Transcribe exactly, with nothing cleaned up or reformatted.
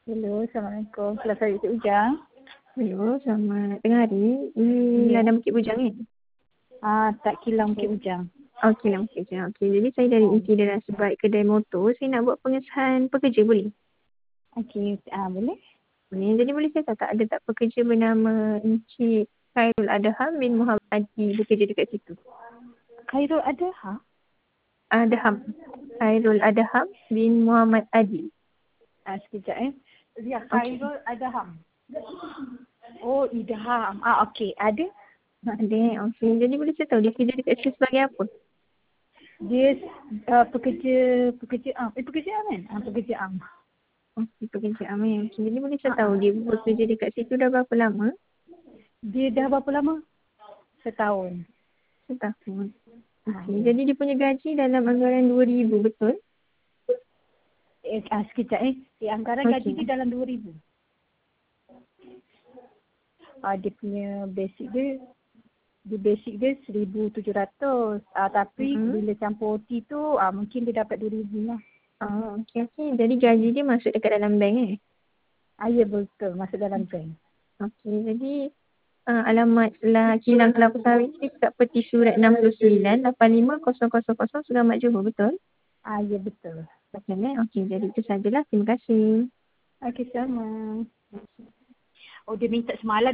Hello, Assalamualaikum. Kelas saya Cik Ujang. Hello, selamat tengah hari. Ini Ya. Ladang Bukit Bujang ni? Ah, tak kilang Bukit Ujang. Okey, Ladang Bukit Bujang. Okey, jadi saya dari Inti Darah Sebaik Kedai Motor. Saya nak buat pengesahan pekerja, boleh? Okey, ah boleh? Boleh. Jadi boleh saya tahu tak ada tak pekerja bernama Encik Khairul Adham bin Muhammad Adi bekerja dekat situ? Khairul ada ha? Adham. Khairul Adham bin Muhammad Adi. Ah, sekejap eh. Ya, Okey. Khairul Adham. Oh, Idham. Ah, okey. Ada? Ada. Okey. Jadi boleh saya tahu dia kerja dekat situ sebagai apa? Dia uh, pekerja pekerja am. Eh, pekerja am kan? Ah, pekerja am. Okey, pekerja amin. Okey, jadi boleh saya Ah, tahu ah. dia bekerja dekat situ dah berapa lama? Dia dah berapa lama? Setahun. Setahun. Ah, Okey, ya. jadi dia punya gaji dalam anggaran dua ribu, betul? Eh, ah, sekejap eh. Di anggaran Okey. gaji dia dalam dua ribu. Ah, dia punya basic dia di basic dia seribu tujuh ratus. Ah, tapi Mm-hmm. bila campur O T tu ah, mungkin dia dapat dua ribu lah. Oh, okey okey. Jadi gaji dia masuk dekat dalam bank eh? Ah, ya betul. Masuk dalam bank. Okey, jadi uh, alamat lah kilang kelapa sawit ni dekat peti surat enam puluh sembilan lapan lima kosong kosong kosong Selamat Johor, betul? Ah, ya betul. Betul eh? Okey, jadi itu sajalah. Terima kasih. Okey, sama. Oh, dia minta semalam